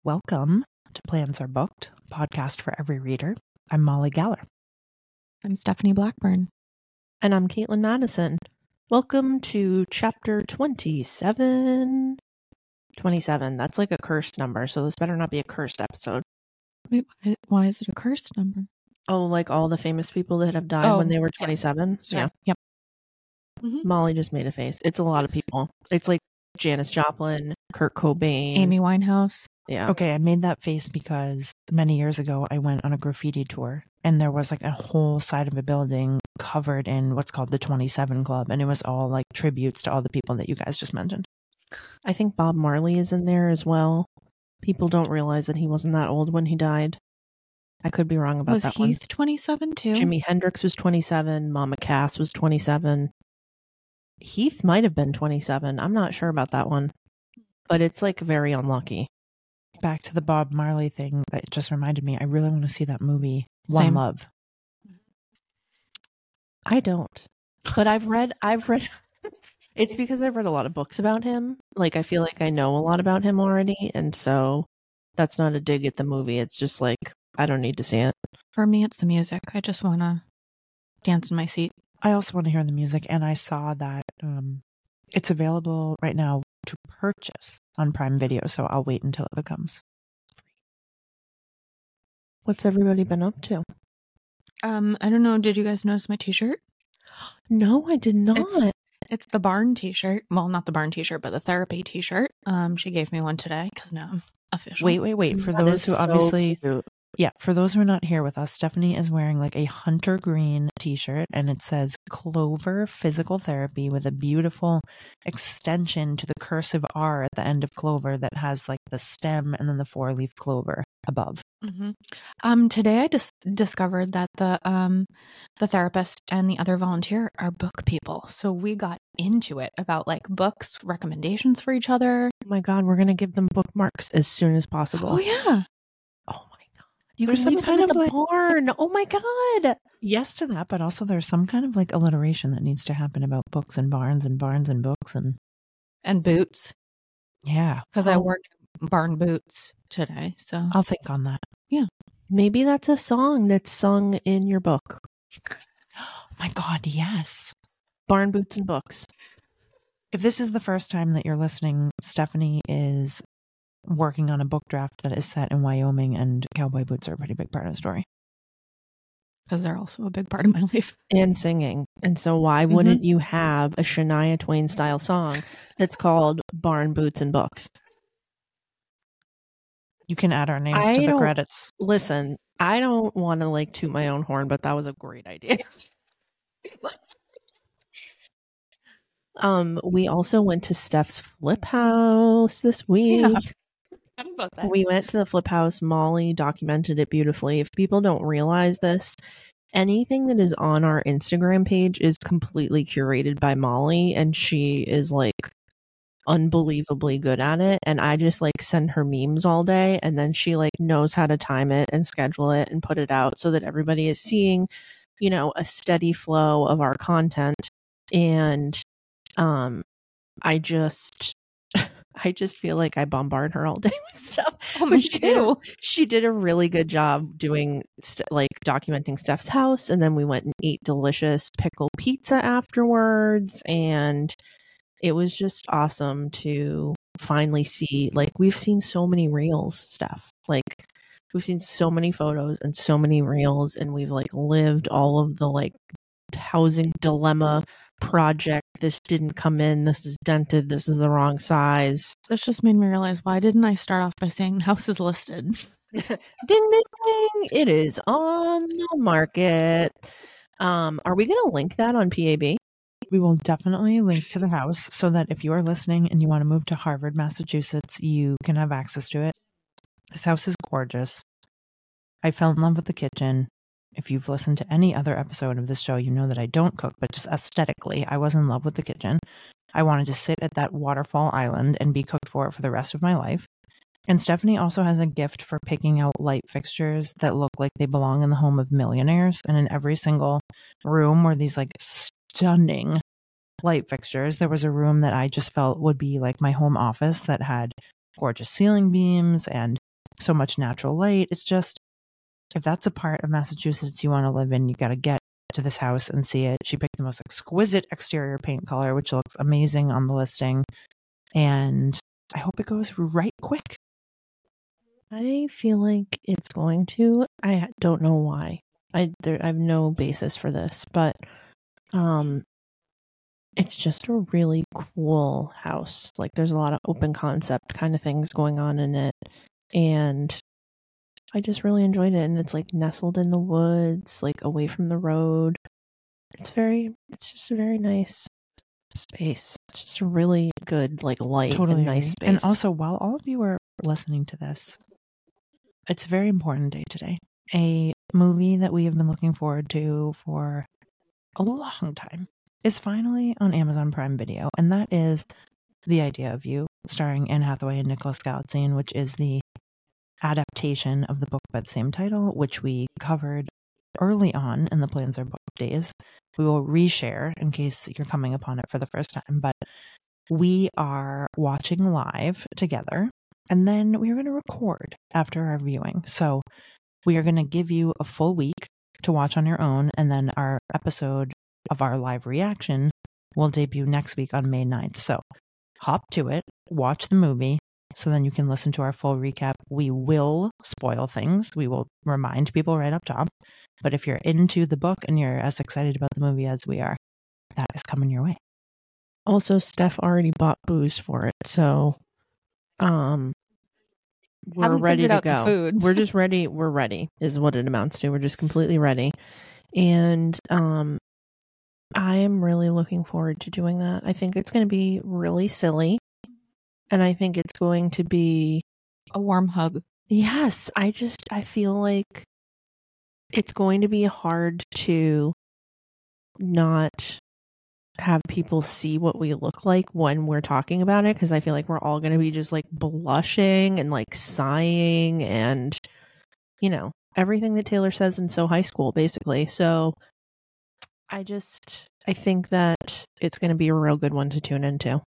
Welcome to Plans Are Booked, podcast for every reader. I'm Molly Geller. I'm Stephanie Blackburn. And I'm Caitlin Madison. Welcome to chapter 27. 27. That's like a cursed number, so this better not be a cursed episode. Wait, why is it a cursed number? Oh, like all the famous people that have died when they were 27? Yeah. Yep. Mm-hmm. Molly just made a face. It's a lot of people. It's like Janis Joplin, Kurt Cobain. Amy Winehouse. Yeah. Okay, I made that face because many years ago I went on a graffiti tour and there was like a whole side of a building covered in what's called the 27 Club, and it was all like tributes to all the people that you guys just mentioned. I think Bob Marley is in there as well. People don't realize that he wasn't that old when he died. I could be wrong about that one. Was Heath 27 too? Jimi Hendrix was 27. Mama Cass was 27. Heath might have been 27. I'm not sure about that one. But it's like very unlucky. Back to the Bob Marley thing that just reminded me, I really want to see that movie, One Same. Love. I don't. But I've read it's because I've read a lot of books about him. Like I feel like I know a lot about him already, and so that's not a dig at the movie. It's just like I don't need to see it. For me, it's the music. I just want to dance in my seat. I also want to hear the music, and I saw that it's available right now to purchase on Prime Video, so I'll wait until it becomes free. What's everybody been up to? I don't know. Did you guys notice my t-shirt? No, I did not. It's the barn t-shirt. Well, not the barn t-shirt, but the therapy t-shirt. She gave me one today because now I'm official. Wait. For That those who is so obviously... cute. Yeah, for those who are not here with us, Stephanie is wearing like a hunter green t-shirt and it says Clover Physical Therapy with a beautiful extension to the cursive R at the end of Clover that has like the stem and then the 4-leaf clover above. Mm-hmm. Today I just discovered that the therapist and the other volunteer are book people. So we got into it about like books, recommendations for each other. Oh my God, we're gonna give them bookmarks as soon as possible. Oh yeah. Oh my God. You There's can leave some them kind at of the like- barn. Oh my God. Yes to that, but also there's some kind of like alliteration that needs to happen about books and barns and books And boots. yeah. Because I wore barn boots today. So I'll think on that. Maybe that's a song that's sung in your book. Oh my God, yes. Barn boots and books. If this is the first time that you're listening, Stephanie is working on a book draft that is set in Wyoming, and cowboy boots are a pretty big part of the story. because they're also a big part of my life. And singing. And so why wouldn't you have a Shania Twain style song that's called Barn Boots and Books? You can add our names to the credits. Listen, I don't want to like toot my own horn, but that was a great idea. We also went to Steph's Flip House this week. Yeah. How about that? We went to the Flip House. Molly documented it beautifully. If people don't realize this, anything that is on our Instagram page is completely curated by Molly, and she is like unbelievably good at it. And I just like send her memes all day, and then she like knows how to time it and schedule it and put it out so that everybody is seeing, you know, a steady flow of our content. And I just feel like I bombard her all day with stuff. Oh, me too. She did a really good job doing like documenting Steph's house, and then we went and ate delicious pickle pizza afterwards, and it was just awesome to finally see. Like, we've seen so many reels, Steph. Like, we've seen so many photos and so many reels, and we've like lived all of the like housing dilemma project. This didn't come in, this is dented, this is the wrong size. This just made me realize, why didn't I start off by saying house is listed? Ding ding ding, it is on the market. Are we gonna link that on PAB? We will definitely link to the house so that if you are listening and you want to move to Harvard, Massachusetts, you can have access to it. This house is gorgeous. I fell in love with the kitchen. If you've listened to any other episode of this show, you know that I don't cook, but just aesthetically, I was in love with the kitchen. I wanted to sit at that waterfall island and be cooked for it for the rest of my life. And Stephanie also has a gift for picking out light fixtures that look like they belong in the home of millionaires. And in every single room were these like stunning light fixtures. There was a room that I just felt would be like my home office that had gorgeous ceiling beams and so much natural light. It's just, if that's a part of Massachusetts you want to live in, you got to get to this house and see it. She picked the most exquisite exterior paint color, which looks amazing on the listing. And I hope it goes right quick. I feel like it's going to. I don't know why. I have no basis for this, but it's just a really cool house. Like, there's a lot of open concept kind of things going on in it, and I just really enjoyed it. And it's like nestled in the woods, like away from the road. It's just a very nice space. It's just a really good, like, light and nice space. And also, while all of you are listening to this, it's a very important day today. A movie that we have been looking forward to for a long time is finally on Amazon Prime Video, and that is The Idea of You, starring Anne Hathaway and Nicholas Galitzine, which is the adaptation of the book by the same title, which we covered early on in the Plans Are Book days. We will reshare in case you're coming upon it for the first time, but we are watching live together, and then we are going to record after our viewing. So we are going to give you a full week to watch on your own, and then our episode of our live reaction will debut next week on May 9th. So hop to it, watch the movie, so then you can listen to our full recap. We will spoil things. We will remind people right up top. But if you're into the book and you're as excited about the movie as we are, that is coming your way. Also, Steph already bought booze for it, so we're ready to go. Food. We're just ready. We're ready is what it amounts to. We're just completely ready. And I am really looking forward to doing that. I think it's going to be really silly. And I think it's going to be a warm hug. Yes. I feel like it's going to be hard to not have people see what we look like when we're talking about it, because I feel like we're all going to be just like blushing and like sighing and, you know, everything that Taylor says in So High School, basically. So I think that it's going to be a real good one to tune into.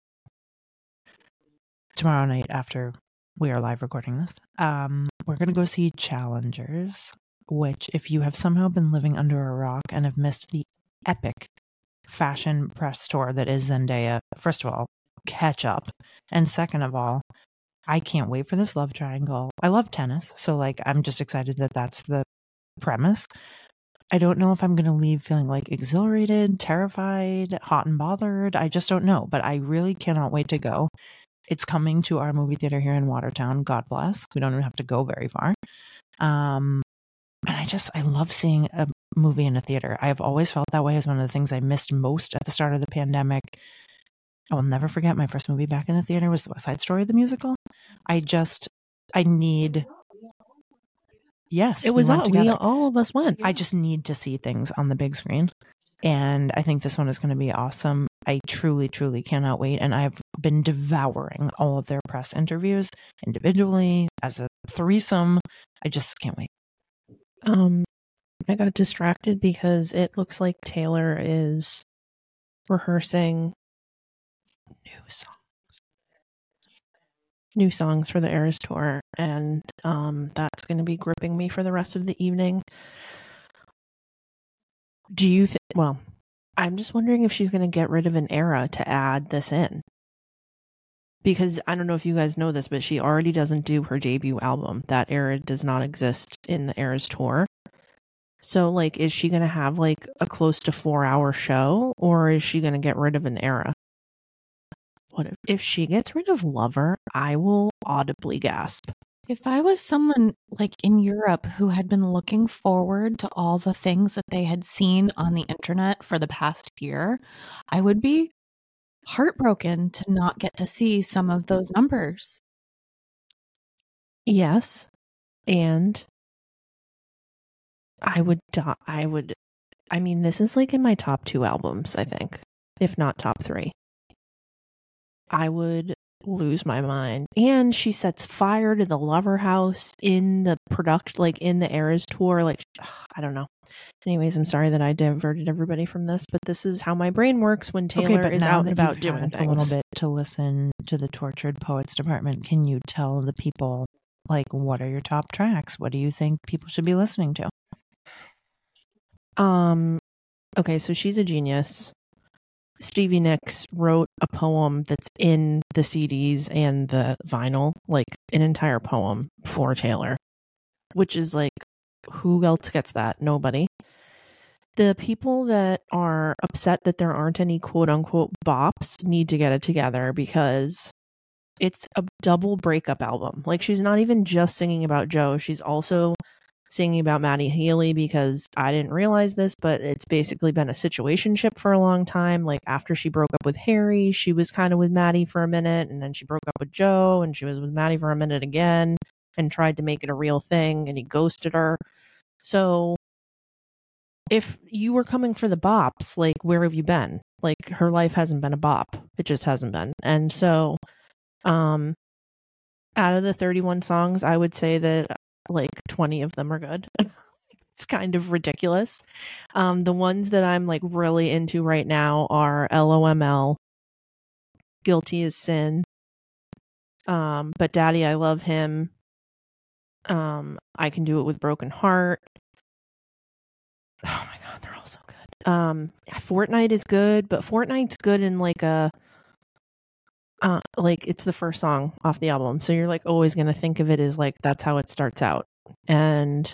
Tomorrow night, after we are live recording this, we're going to go see Challengers, which, if you have somehow been living under a rock and have missed the epic fashion press tour that is Zendaya, first of all, catch up. And second of all, I can't wait for this love triangle. I love tennis, so like I'm just excited that that's the premise. I don't know if I'm going to leave feeling like exhilarated, terrified, hot and bothered. I just don't know, but I really cannot wait to go. It's coming to our movie theater here in Watertown. God bless. We don't even have to go very far. And I love seeing a movie in a theater. I have always felt that way. As one of the things I missed most at the start of the pandemic. I will never forget my first movie back in the theater was West Side Story, the musical. Yes, it was all of us went. I just need to see things on the big screen. And I think this one is going to be awesome. I truly, truly cannot wait. And I've been devouring all of their press interviews individually, as a threesome. I just can't wait. I got distracted because it looks like Taylor is rehearsing new songs for the Eras Tour, and that's going to be gripping me for the rest of the evening. Do you think? Well, I'm just wondering if she's going to get rid of an era to add this in, because I don't know if you guys know this, but she already doesn't do her debut album. That era does not exist in the Eras Tour. So, like, is she going to have like a close to 4-hour show, or is she going to get rid of an era? What if she gets rid of Lover? I will audibly gasp. If I was someone like in Europe who had been looking forward to all the things that they had seen on the internet for the past year, I would be heartbroken to not get to see some of those numbers. Yes. And I mean, this is like in my top 2 albums, I think, if not top 3. I would lose my mind. And she sets fire to the Lover house in the in the Eras Tour. Like, I don't know. Anyways, I'm sorry that I diverted everybody from this, but this is how my brain works when Taylor is out and about doing things. A little bit to listen to the Tortured Poets Department. Can you tell the people Like, what are your top tracks? What do you think people should be listening to? Okay, so she's a genius. Stevie Nicks wrote a poem that's in the CDs and the vinyl, like an entire poem for Taylor, which is like, who else gets that? Nobody. The people that are upset that there aren't any quote unquote bops need to get it together, because it's a double breakup album. Like, she's not even just singing about Joe, she's also singing about Maddie Healy, because I didn't realize this, but it's basically been a situationship for a long time. Like, after she broke up with Harry, she was kind of with Maddie for a minute, and then she broke up with Joe, and she was with Maddie for a minute again, and tried to make it a real thing, and he ghosted her. So if you were coming for the bops, like, where have you been? Like, her life hasn't been a bop. It just hasn't been. And so, out of the 31 songs, I would say that like 20 of them are good. It's kind of ridiculous. The ones that I'm like really into right now are LOML, Guilty as Sin, But Daddy, I Love Him, I Can Do It With Broken Heart. Oh my god, they're all so good. Fortnight is good, but Fortnight's good in like a like, it's the first song off the album, so you're like always gonna think of it as like that's how it starts out. And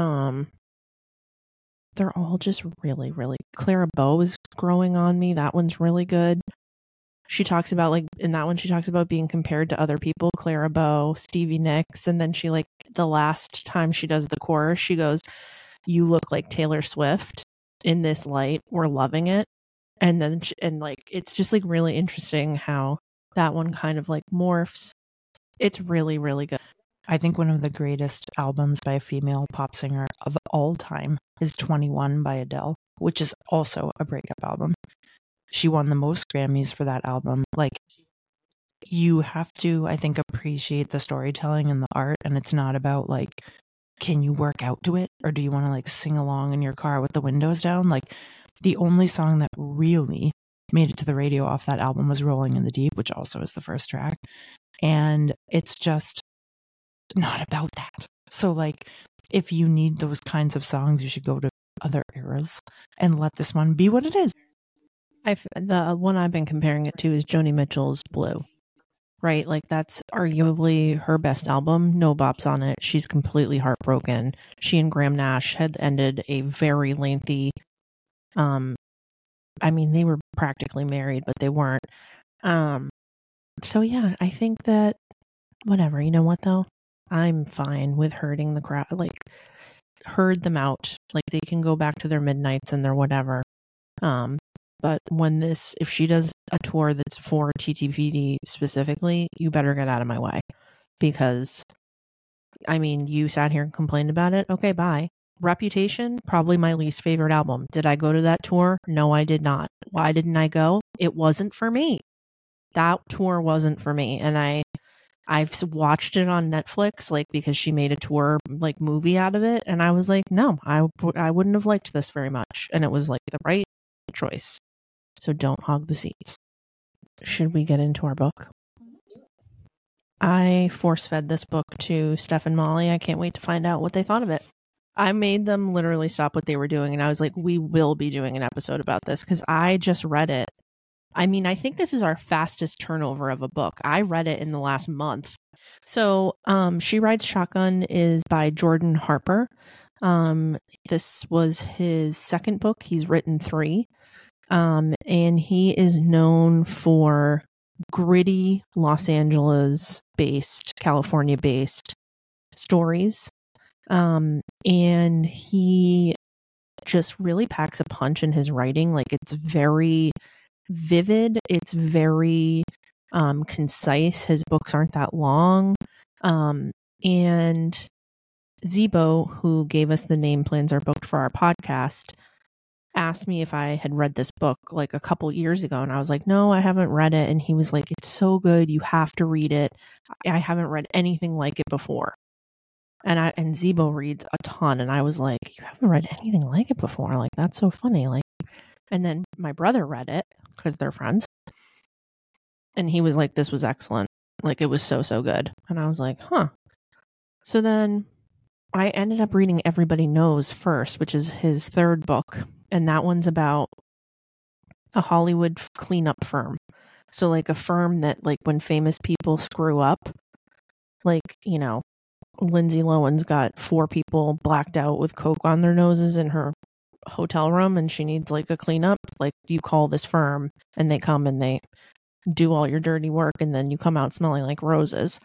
they're all just really, really. Clara Bow is growing on me. That one's really good. She talks about, like, in that one, she talks about being compared to other people, Clara Bow, Stevie Nicks, and then she, like, the last time she does the chorus, she goes, "You look like Taylor Swift in this light. We're loving it." And then, and like, it's just like really interesting how that one kind of like morphs. It's really, really good. I think one of the greatest albums by a female pop singer of all time is 21 by Adele, which is also a breakup album. She won the most Grammys for that album. Like, you have to, I think, appreciate the storytelling and the art, and it's not about like, can you work out to it, or do you want to like sing along in your car with the windows down? Like, the only song that really made it to the radio off that album was Rolling in the Deep, which also is the first track. And it's just not about that. So like, if you need those kinds of songs, you should go to other eras and let this one be what it is. The one I've been comparing it to is Joni Mitchell's Blue, right? Like, that's arguably her best album. No bops on it. She's completely heartbroken. She and Graham Nash had ended a very lengthy, I mean, they were practically married, but they weren't. So yeah, I think that whatever, you know what though? I'm fine with hurting the crowd, like, herd them out. Like, they can go back to their midnights and their whatever. But if she does a tour that's for TTPD specifically, you better get out of my way, because, I mean, you sat here and complained about it. Okay, bye. Reputation, probably my least favorite album. Did I go to that tour? No, I did not. Why didn't I go? It wasn't for me. That tour wasn't for me. And I've watched it on Netflix, like, because she made a tour like movie out of it, and I was like, no, I wouldn't have liked this very much, and it was like the right choice. So don't hog the seats. Should we get into our book? I force-fed this book to Steph and Molly. I can't wait to find out what they thought of it. I made them literally stop what they were doing, and I was like, we will be doing an episode about this, because I just read it. I mean, I think this is our fastest turnover of a book. I read it in the last month. So, She Rides Shotgun is by Jordan Harper. This was his second book. He's written 3. And he is known for gritty Los Angeles-based, California-based stories. And he just really packs a punch in his writing. Like, it's very vivid. It's very concise. His books aren't that long. And Zebo, who gave us the name Plans Are Booked for our podcast, asked me if I had read this book like a couple years ago, and I was like, no, I haven't read it. And he was like, it's so good, you have to read it. I haven't read anything like it before. And Zebo reads a ton, and I was like, you haven't read anything like it before? Like, that's so funny. Like, and then my brother read it because they're friends, and he was like, this was excellent. Like, it was so good. And I was like, huh. So then I ended up reading Everybody Knows first, which is his third book. And that one's about a Hollywood cleanup firm. So like a firm that like when famous people screw up, like, you know, Lindsay Lohan's got 4 people blacked out with coke on their noses in her hotel room and she needs like a cleanup. Like you call this firm and they come and they do all your dirty work and then you come out smelling like roses.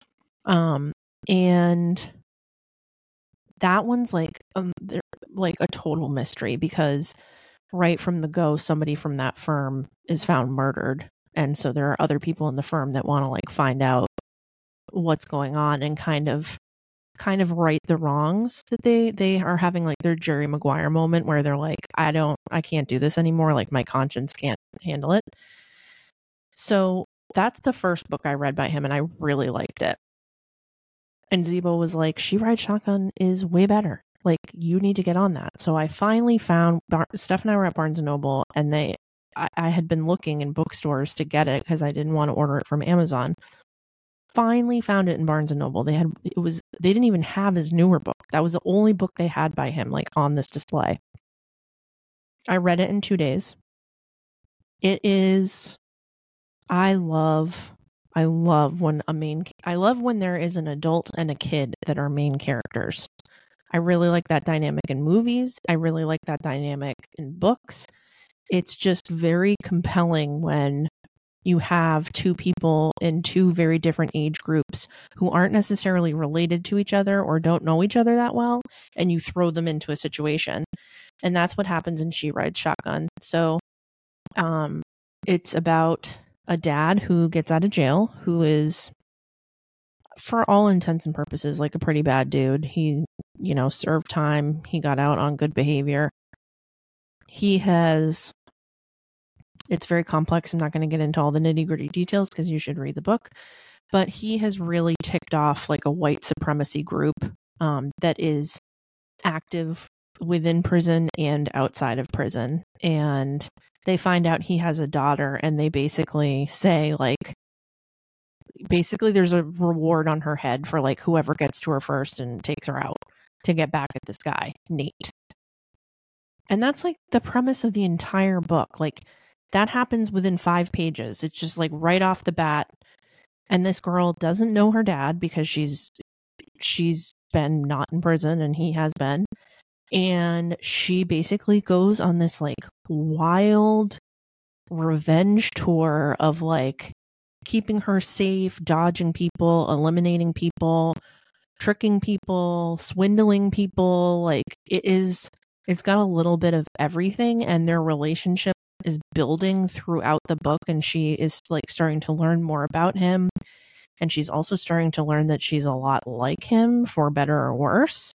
And that one's like a total mystery because right from the go, somebody from that firm is found murdered. And so there are other people in the firm that want to like find out what's going on and kind of right the wrongs that they are having like their Jerry Maguire moment where they're like, I can't do this anymore. Like my conscience can't handle it. So that's the first book I read by him and I really liked it. And Zebo was like, She Rides Shotgun is way better. Like, you need to get on that. So I finally found, Steph and I were at Barnes & Noble, and I had been looking in bookstores to get it because I didn't want to order it from Amazon. Finally found it in Barnes & Noble. They didn't even have his newer book. That was the only book they had by him, like, on this display. I read it in 2 days. It is, I love when there is an adult and a kid that are main characters. I really like that dynamic in movies. I really like that dynamic in books. It's just very compelling when you have 2 people in 2 very different age groups who aren't necessarily related to each other or don't know each other that well, and you throw them into a situation. And that's what happens in She Rides Shotgun. So it's about a dad who gets out of jail, who is, for all intents and purposes, like a pretty bad dude. He, served time. He got out on good behavior. It's very complex. I'm not going to get into all the nitty-gritty details because you should read the book. But he has really ticked off like a white supremacy group that is active within prison and outside of prison. And they find out he has a daughter and they basically say like, there's a reward on her head for like whoever gets to her first and takes her out to get back at this guy, Nate. And that's like the premise of the entire book. Like that happens within 5 pages. It's just like right off the bat. And this girl doesn't know her dad because she's been not in prison and he has been. And she basically goes on this like wild revenge tour of like keeping her safe, dodging people, eliminating people, tricking people, swindling people. Like it's got a little bit of everything, and their relationship is building throughout the book, and she is like starting to learn more about him. And she's also starting to learn that she's a lot like him, for better or worse.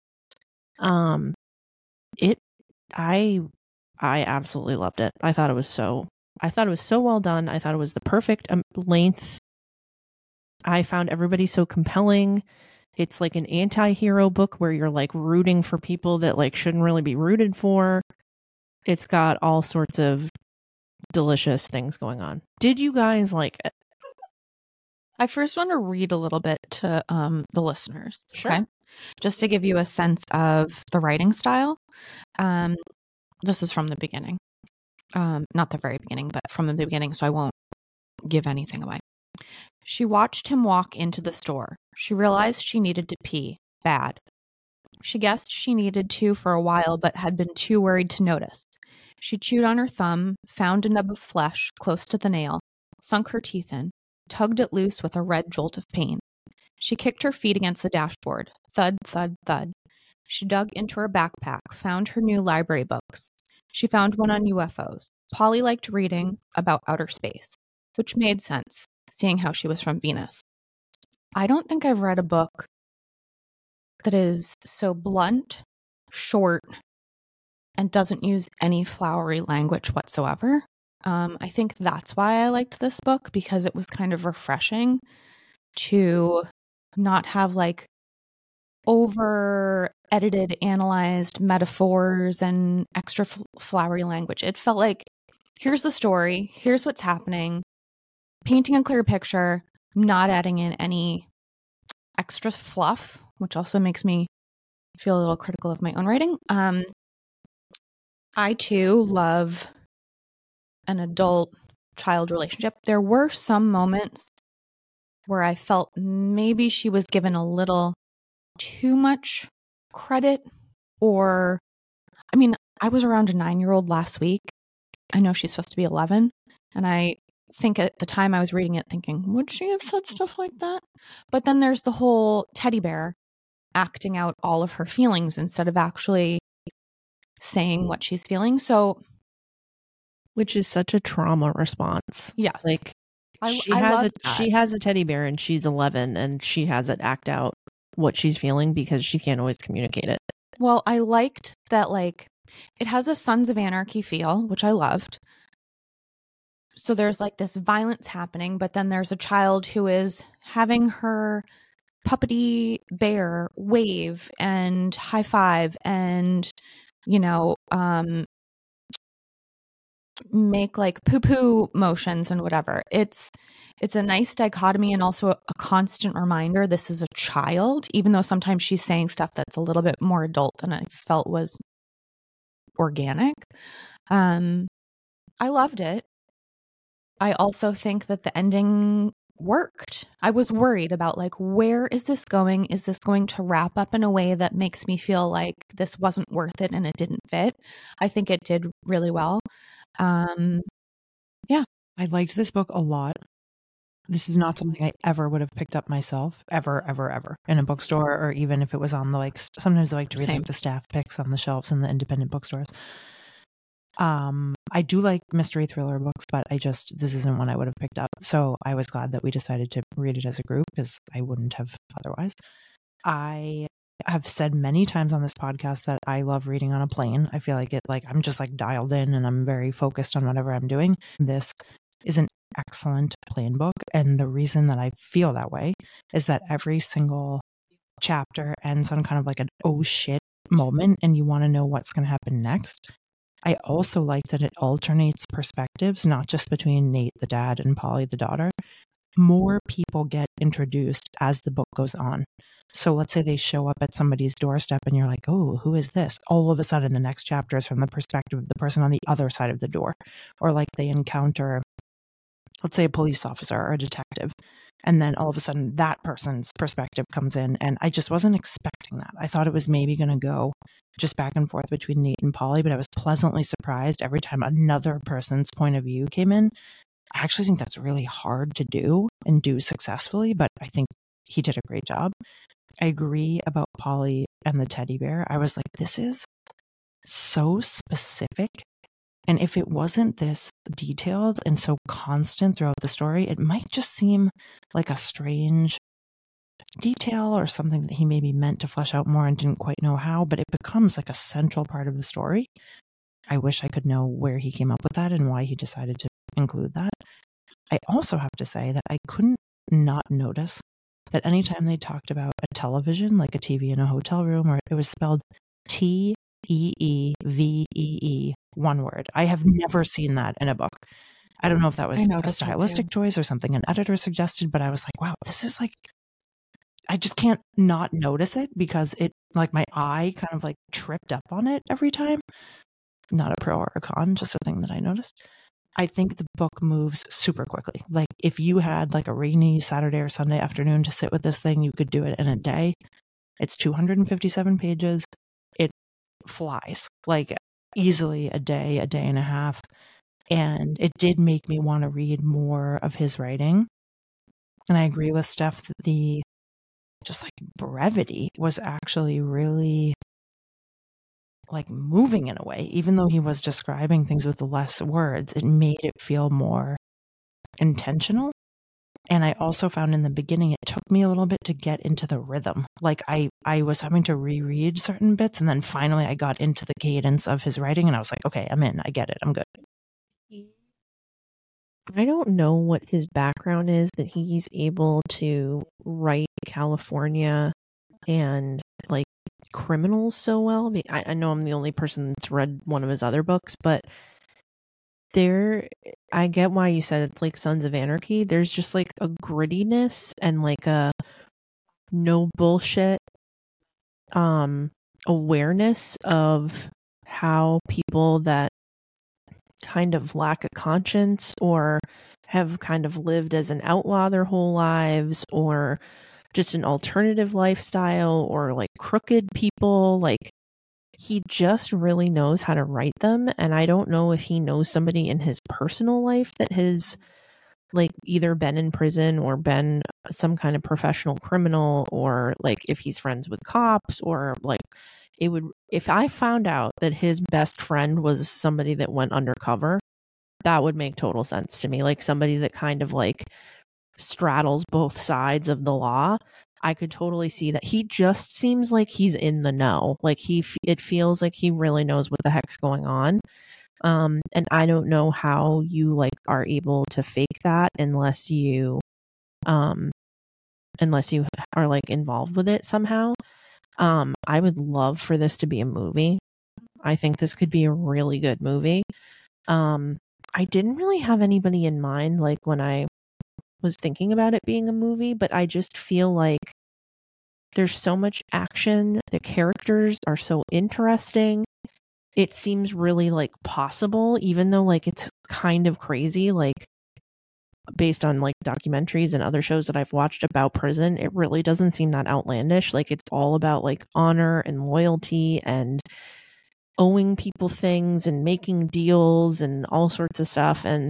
I absolutely loved it. I thought it was so well done. I thought it was the perfect length. I found everybody so compelling. It's like an anti-hero book where you're like rooting for people that like shouldn't really be rooted for. It's got all sorts of delicious things going on. Did you guys like it? I first want to read a little bit to the listeners. Sure. Okay? Just to give you a sense of the writing style. This is from the beginning. Not the very beginning, but from the beginning, so I won't give anything away. She watched him walk into the store. She realized she needed to pee. Bad. She guessed she needed to for a while, but had been too worried to notice. She chewed on her thumb, found a nub of flesh close to the nail, sunk her teeth in, tugged it loose with a red jolt of pain. She kicked her feet against the dashboard. Thud, thud, thud. She dug into her backpack, found her new library books. She found one on UFOs. Polly liked reading about outer space, which made sense, seeing how she was from Venus. I don't think I've read a book that is so blunt, short, and doesn't use any flowery language whatsoever. I think that's why I liked this book, because it was kind of refreshing to not have like over edited, analyzed metaphors and extra flowery language. It felt like, here's the story, here's what's happening, painting a clear picture, not adding in any extra fluff, which also makes me feel a little critical of my own writing. I too love an adult-child relationship. There were some moments where I felt maybe she was given a little too much credit, or, I mean, I was around a 9-year-old last week. I know she's supposed to be 11, and I think at the time I was reading it thinking, would she have said stuff like that? But then there's the whole teddy bear acting out all of her feelings instead of actually saying what she's feeling. So, which is such a trauma response. yes. Like she has a teddy bear and she's 11 and she has it act out what she's feeling because she can't always communicate it. Well, I liked that, like, it has a Sons of Anarchy feel, which I loved. So there's like this violence happening, but then there's a child who is having her puppety bear wave and high five and, you know, make like poo-poo motions and whatever. It's a nice dichotomy and also a constant reminder this is a child, even though sometimes she's saying stuff that's a little bit more adult than I felt was organic. I loved it. I also think that the ending worked. I was worried about, like, where is this going? Is this going to wrap up in a way that makes me feel like this wasn't worth it and it didn't fit? I think it did really well. Yeah. I liked this book a lot. This is not something I ever would have picked up myself, ever, in a bookstore, or even if it was on the, like, sometimes I like to read like the staff picks on the shelves in the independent bookstores. I do like mystery thriller books, but this isn't one I would have picked up. So I was glad that we decided to read it as a group because I wouldn't have otherwise. I have said many times on this podcast that I love reading on a plane. I feel like I'm just like dialed in and I'm very focused on whatever I'm doing. This is an excellent plane book. And the reason that I feel that way is that every single chapter ends on kind of like an oh shit moment and you want to know what's going to happen next. I also like that it alternates perspectives, not just between Nate, the dad, and Polly, the daughter. More people get introduced as the book goes on. So let's say they show up at somebody's doorstep and you're like, oh, who is this? All of a sudden, the next chapter is from the perspective of the person on the other side of the door. Or like they encounter, let's say, a police officer or a detective. And then all of a sudden that person's perspective comes in. And I just wasn't expecting that. I thought it was maybe going to go just back and forth between Nate and Polly, but I was pleasantly surprised every time another person's point of view came in. I actually think that's really hard to do and do successfully, but I think he did a great job. I agree about Polly and the teddy bear. I was like, this is so specific. And if it wasn't this detailed and so constant throughout the story, it might just seem like a strange detail or something that he maybe meant to flesh out more and didn't quite know how, but it becomes like a central part of the story. I wish I could know where he came up with that and why he decided to include that. I also have to say that I couldn't not notice that anytime they talked about a television, like a TV in a hotel room, or it was spelled Teevee, one word. I have never seen that in a book. I don't know if that was a stylistic choice or something an editor suggested, but I was like, wow, this is like, I just can't not notice it because it, like, my eye kind of like tripped up on it every time. Not a pro or a con, just a thing that I noticed. I think the book moves super quickly. Like, if you had like a rainy Saturday or Sunday afternoon to sit with this thing, you could do it in a day. It's 257 pages. It flies, like, easily a day and a half. And it did make me want to read more of his writing. And I agree with Steph that the just like brevity was actually really like moving in a way. Even though he was describing things with less words, it made it feel more intentional. And I also found in the beginning, it took me a little bit to get into the rhythm. Like I was having to reread certain bits, and then finally I got into the cadence of his writing and I was like, okay, I'm in, I get it, I'm good. I don't know what his background is that he's able to write California and like criminals so well. I know I'm the only person that's read one of his other books, but I get why you said it's like Sons of Anarchy. There's just like a grittiness and like a no bullshit awareness of how people that kind of lack a conscience or have kind of lived as an outlaw their whole lives, or just an alternative lifestyle, or like crooked people, like he just really knows how to write them. And I don't know if he knows somebody in his personal life that has like either been in prison or been some kind of professional criminal, or like if he's friends with cops, or like it would, if I found out that his best friend was somebody that went undercover, that would make total sense to me. Like somebody that kind of like straddles both sides of the law. I could totally see that. He just seems like he's in the know. Like it feels like he really knows what the heck's going on. And I don't know how you like are able to fake that unless you are like involved with it somehow. I would love for this to be a movie. I think this could be a really good movie. I didn't really have anybody in mind like when I was thinking about it being a movie, but I just feel like there's so much action. The characters are so interesting. It seems really like possible, even though like it's kind of crazy, like based on like documentaries and other shows that I've watched about prison, it really doesn't seem that outlandish. Like it's all about like honor and loyalty and owing people things and making deals and all sorts of stuff. And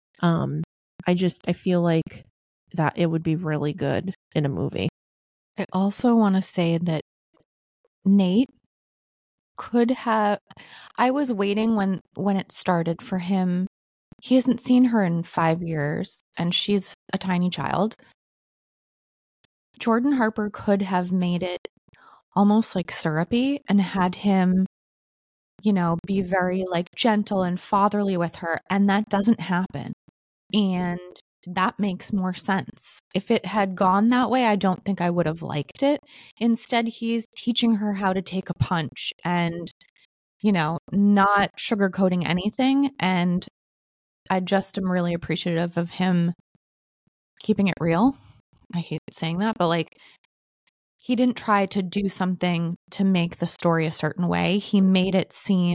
I feel like that it would be really good in a movie. I also want to say that Nate could have, I was waiting when it started for him. He hasn't seen her in 5 years and she's a tiny child. Jordan Harper could have made it almost like syrupy and had him, you know, be very like gentle and fatherly with her. And that doesn't happen. And that makes more sense. If it had gone that way, I don't think I would have liked it. Instead, he's teaching her how to take a punch and, you know, not sugarcoating anything. And I just am really appreciative of him keeping it real. I hate saying that, but like he didn't try to do something to make the story a certain way. He made it seem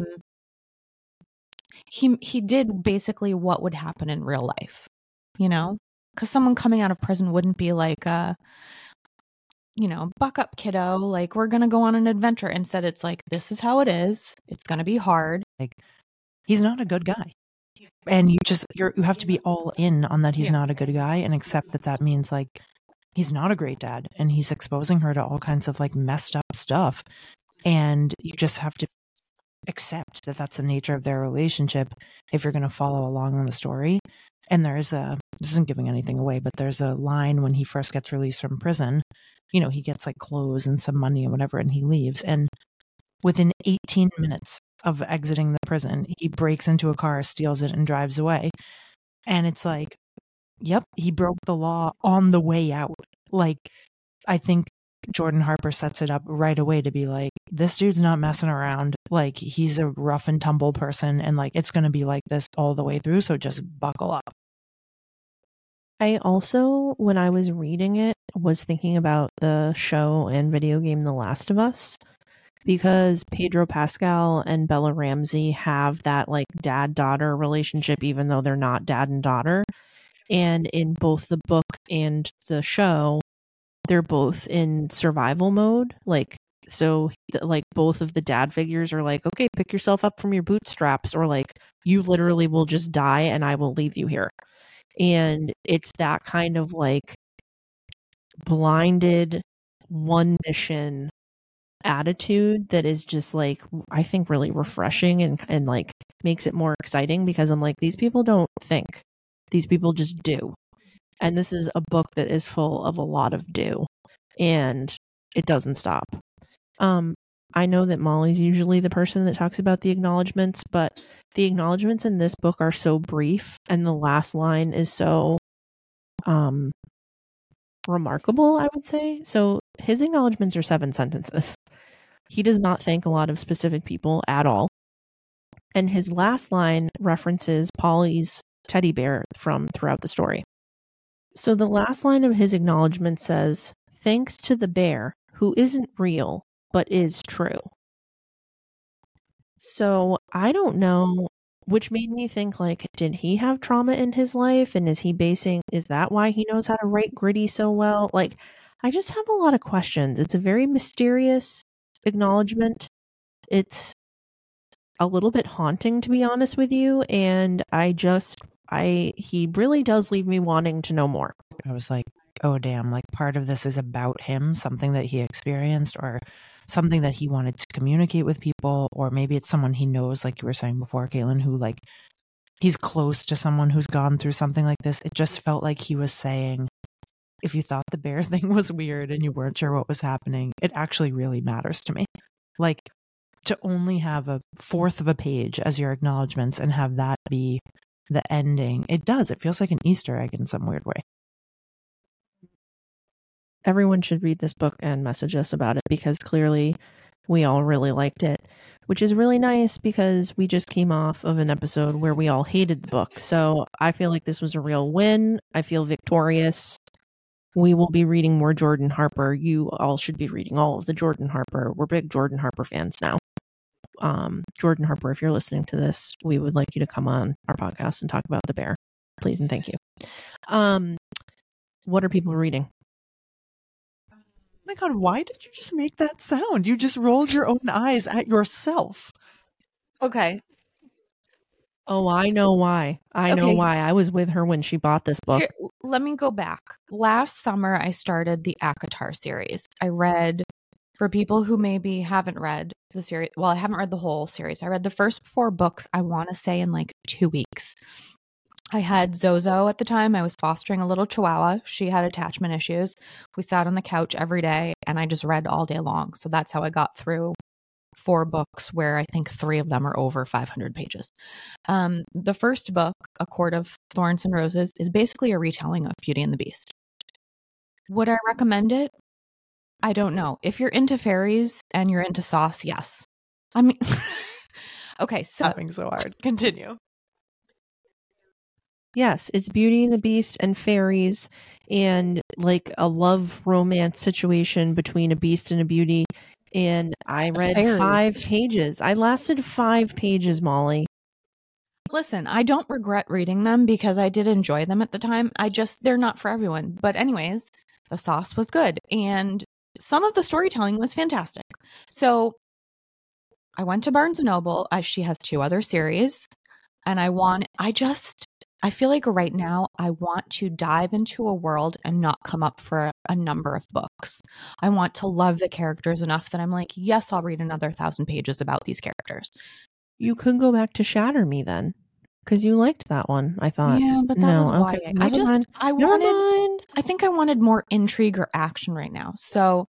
he did basically what would happen in real life, you know? Because someone coming out of prison wouldn't be like, you know, buck up, kiddo. Like, we're going to go on an adventure. Instead, it's like, this is how it is. It's going to be hard. Like, he's not a good guy. And you have to be all in on that he's not a good guy and accept that means like he's not a great dad and he's exposing her to all kinds of like messed up stuff. And you just have to accept that that's the nature of their relationship if you're going to follow along on the story. And this isn't giving anything away, but there's a line when he first gets released from prison, you know, he gets like clothes and some money and whatever, and he leaves. And within 18 minutes of exiting the prison, he breaks into a car, steals it, and drives away. And it's like, yep, he broke the law on the way out. Like, I think Jordan Harper sets it up right away to be like, this dude's not messing around. Like, he's a rough and tumble person, and like, it's going to be like this all the way through. So just buckle up. I also, when I was reading it, was thinking about the show and video game The Last of Us, because Pedro Pascal and Bella Ramsey have that like dad-daughter relationship, even though they're not dad and daughter. And in both the book and the show, they're both in survival mode. Like, so like both of the dad figures are like, okay, pick yourself up from your bootstraps, or like, you literally will just die and I will leave you here. And it's that kind of like blinded one mission attitude that is just like, I think really refreshing and like makes it more exciting, because I'm like, these people don't think, these people just do. And this is a book that is full of a lot of do, and it doesn't stop. I know that Molly's usually the person that talks about the acknowledgements, but the acknowledgements in this book are so brief, and the last line is so remarkable, I would say. So his acknowledgements are 7 sentences. He does not thank a lot of specific people at all. And his last line references Polly's teddy bear from throughout the story. So the last line of his acknowledgement says, "Thanks to the bear, who isn't real, but is true. So I don't know, which made me think, like, did he have trauma in his life? And is that why he knows how to write gritty so well? Like, I just have a lot of questions. It's a very mysterious acknowledgement. It's a little bit haunting, to be honest with you. And he really does leave me wanting to know more. I was like, oh, damn, like part of this is about him, something that he experienced or something that he wanted to communicate with people, or maybe it's someone he knows, like you were saying before, Caitlin, who like he's close to someone who's gone through something like this. It just felt like he was saying, if you thought the bear thing was weird and you weren't sure what was happening, it actually really matters to me. Like, to only have a fourth of a page as your acknowledgments and have that be the ending, it feels like an Easter egg in some weird way. Everyone should read this book and message us about it, because clearly we all really liked it, which is really nice because we just came off of an episode where we all hated the book. So I feel like this was a real win. I feel victorious. We will be reading more Jordan Harper. You all should be reading all of the Jordan Harper. We're big Jordan Harper fans now. Jordan Harper, if you're listening to this, we would like you to come on our podcast and talk about The Bear. Please and thank you. What are people reading? Oh my God, why did you just make that sound? You just rolled your own eyes at yourself. Okay. Oh, I know why. I know why. I was with her when she bought this book. Here, let me go back. Last summer, I started the ACOTAR series. I read, for people who maybe haven't read the series, well, I haven't read the whole series. I read the first 4 books, I want to say, in like 2 weeks. I had Zozo at the time. I was fostering a little chihuahua. She had attachment issues. We sat on the couch every day and I just read all day long. So that's how I got through 4 books, where I think 3 of them are over 500 pages. The first book, A Court of Thorns and Roses, is basically a retelling of Beauty and the Beast. Would I recommend it? I don't know. If you're into fairies and you're into sauce, yes. I mean, okay, so Having so hard. Continue. Yes, it's Beauty and the Beast and fairies and like a love romance situation between a beast and a beauty. And I read 5 pages. I lasted 5 pages, Molly. Listen, I don't regret reading them because I did enjoy them at the time. They're not for everyone. But anyways, the sauce was good. And some of the storytelling was fantastic. So I went to Barnes & Noble. She has 2 other series. And I feel like right now I want to dive into a world and not come up for a number of books. I want to love the characters enough that I'm like, yes, I'll read another 1,000 pages about these characters. You could go back to Shatter Me then, because you liked that one, I thought. Yeah, but that was why. Okay, I think I wanted more intrigue or action right now. So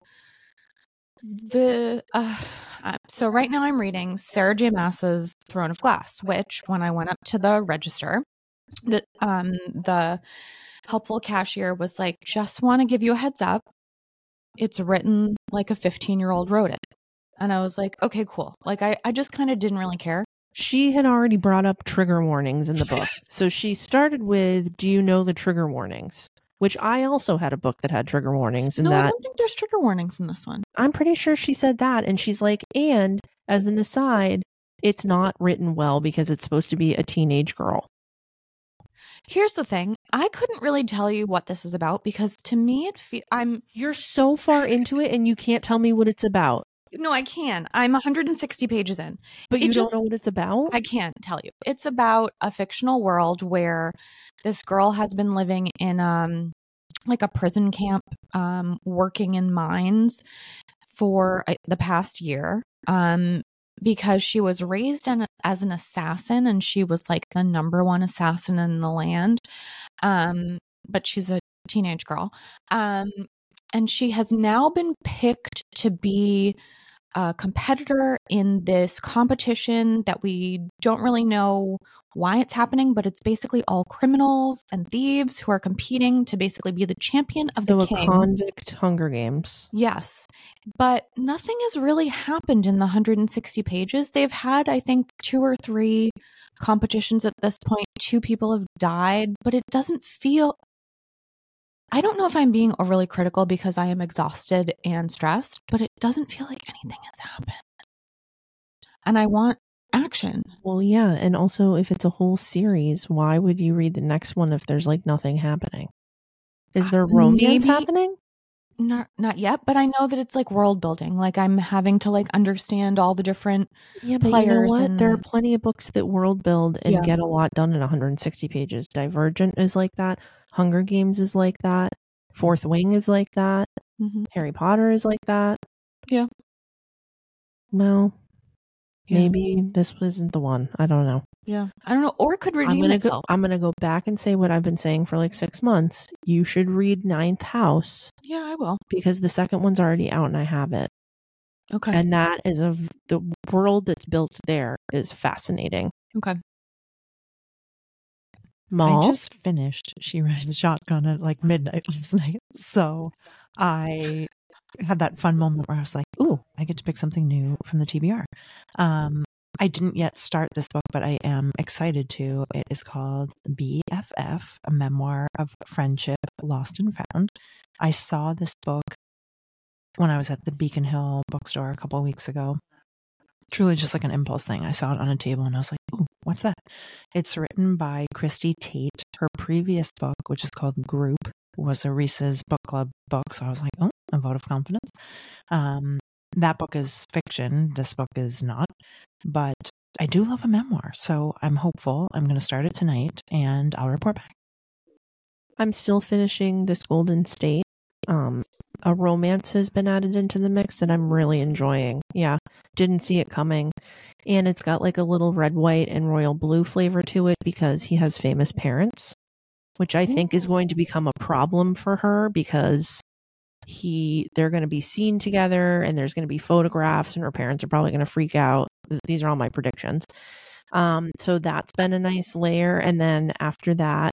so right now I'm reading Sarah J. Maas's Throne of Glass, which when I went up to the register, the helpful cashier was like, just want to give you a heads up. It's written like a 15-year-old wrote it. And I was like, okay, cool. Like I just kind of didn't really care. She had already brought up trigger warnings in the book. So she started with, do you know the trigger warnings? Which I also had a book that had trigger warnings. No, I don't think there's trigger warnings in this one. I'm pretty sure she said that. And she's like, and as an aside, it's not written well because it's supposed to be a teenage girl. Here's the thing. I couldn't really tell you what this is about because to me, you're so far into it and you can't tell me what it's about. No, I can. I'm 160 pages in. But you don't know what it's about? I can't tell you. It's about a fictional world where this girl has been living in like a prison camp, working in mines for the past year. Because she was raised as an assassin and she was like the number 1 assassin in the land. But she's a teenage girl. And she has now been picked to be a competitor in this competition that we don't really know why it's happening, but it's basically all criminals and thieves who are competing to basically be the champion of the king. Convict Hunger Games. Yes. But nothing has really happened in the 160 pages. They've had, I think, 2 or 3 competitions at this point. 2 people have died, but it doesn't feel... I don't know if I'm being overly critical because I am exhausted and stressed, but it doesn't feel like anything has happened. And I want action. Well, yeah, and also if it's a whole series, why would you read the next one if there's like nothing happening? Is there romance happening? Not yet, but I know that it's like world building. Like I'm having to like understand all the different but players. You know what? There are plenty of books that world build and get a lot done in 160 pages. Divergent is like that. Hunger Games is like that. Fourth Wing is like that. Mm-hmm. Harry Potter is like that. Yeah. Well, maybe this isn't the one. I don't know. Yeah. I don't know. Or it could redeem itself. I'm going to go back and say what I've been saying for like 6 months. You should read Ninth House. Yeah, I will. Because the second one's already out and I have it. Okay. And that is the world that's built there is fascinating. Okay. Mal? I just finished She Rides Shotgun at like midnight last night. So I had that fun moment where I was like, ooh, I get to pick something new from the TBR. I didn't yet start this book, but I am excited to. It is called BFF, a memoir of friendship lost and found. I saw this book when I was at the Beacon Hill bookstore a couple of weeks ago. Truly just like an impulse thing. I saw it on a table and I was like, ooh, what's that? It's written by Christy Tate. Her previous book, which is called Group, was a Reese's Book Club book. So I was like, oh, a vote of confidence. That book is fiction. This book is not. But I do love a memoir. So I'm hopeful. I'm going to start it tonight and I'll report back. I'm still finishing This Golden State. A romance has been added into the mix that I'm really enjoying. Yeah, didn't see it coming. And it's got like a little red, white, and royal blue flavor to it because he has famous parents, which I think is going to become a problem for her because they're going to be seen together and there's going to be photographs and her parents are probably going to freak out. These are all my predictions. So that's been a nice layer. And then after that,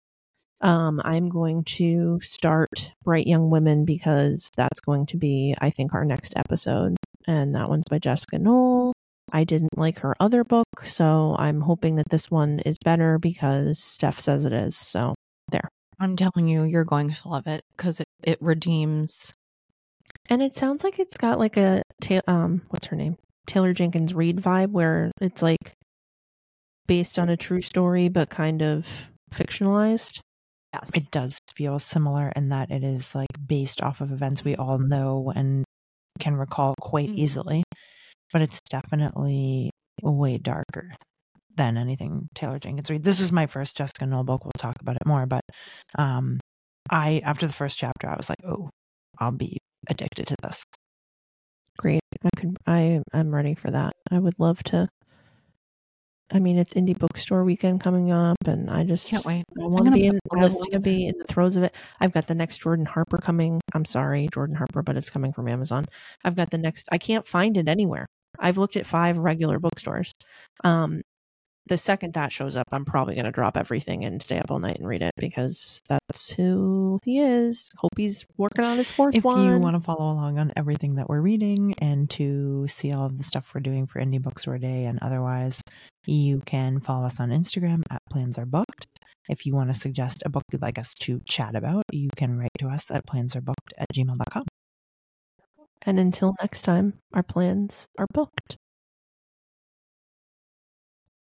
I'm going to start Bright Young Women because that's going to be, I think, our next episode. And that one's by Jessica Knoll. I didn't like her other book, so I'm hoping that this one is better because Steph says it is. So there. I'm telling you, you're going to love it because it redeems. And it sounds like it's got like a, what's her name? Taylor Jenkins Reid vibe where it's like based on a true story, but kind of fictionalized. Yes. It does feel similar in that it is like based off of events we all know and can recall quite easily, but it's definitely way darker than anything Taylor Jenkins Reid. This is my first Jessica Knoll book. We'll talk about it more, but after the first chapter, I was like, oh, I'll be addicted to this. Great. I'm ready for that. I would love to. I mean, it's indie bookstore weekend coming up, and I just can't wait. I want to be in the throes of it. I've got the next Jordan Harper coming. I'm sorry, Jordan Harper, but it's coming from Amazon. I've got the next. I can't find it anywhere. I've looked at 5 regular bookstores. The second that shows up, I'm probably going to drop everything and stay up all night and read it because that's who he is. Hope he's working on his 4th one. If you want to follow along on everything that we're reading and to see all of the stuff we're doing for Indie Bookstore Day and otherwise, you can follow us on Instagram at Plans Are Booked. If you want to suggest a book you'd like us to chat about, you can write to us at plansarebooked@gmail.com. And until next time, our plans are booked.